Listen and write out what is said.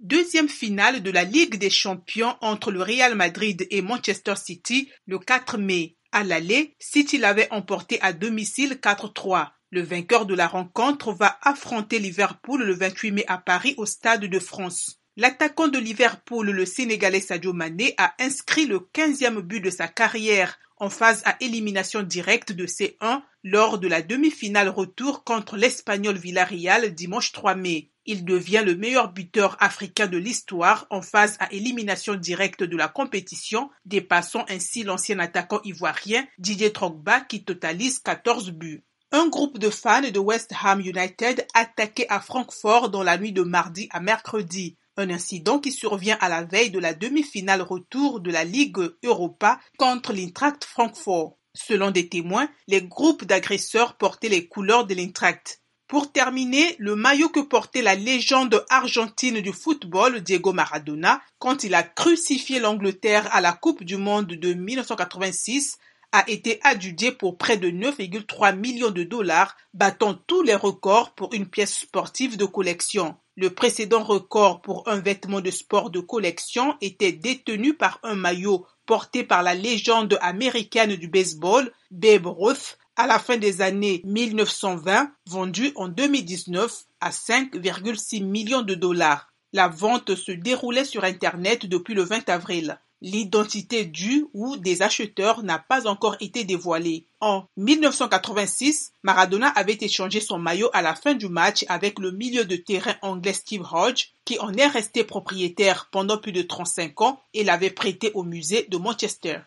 Deuxième finale de la Ligue des Champions entre le Real Madrid et Manchester City le 4 mai. À l'aller, City l'avait emporté à domicile 4-3. Le vainqueur de la rencontre va affronter Liverpool le 28 mai à Paris au Stade de France. L'attaquant de Liverpool, le Sénégalais Sadio Mané, a inscrit le 15e but de sa carrière en phase à élimination directe de C1 lors de la demi-finale retour contre l'Espagnol Villarreal dimanche 3 mai. Il devient le meilleur buteur africain de l'histoire en phase à élimination directe de la compétition, dépassant ainsi l'ancien attaquant ivoirien Didier Drogba qui totalise 14 buts. Un groupe de fans de West Ham United attaqué à Francfort dans la nuit de mardi à mercredi. Un incident qui survient à la veille de la demi-finale retour de la Ligue Europa contre l'Eintracht Francfort. Selon des témoins, les groupes d'agresseurs portaient les couleurs de l'Eintracht. Pour terminer, le maillot que portait la légende argentine du football Diego Maradona quand il a crucifié l'Angleterre à la Coupe du Monde de 1986 a été adjudé pour près de 9,3 millions de dollars, battant tous les records pour une pièce sportive de collection. Le précédent record pour un vêtement de sport de collection était détenu par un maillot porté par la légende américaine du baseball, Babe Ruth, à la fin des années 1920, vendu en 2019 à 5,6 millions de dollars. La vente se déroulait sur Internet depuis le 20 avril. L'identité du ou des acheteurs n'a pas encore été dévoilée. En 1986, Maradona avait échangé son maillot à la fin du match avec le milieu de terrain anglais Steve Hodge, qui en est resté propriétaire pendant plus de 35 ans et l'avait prêté au musée de Manchester.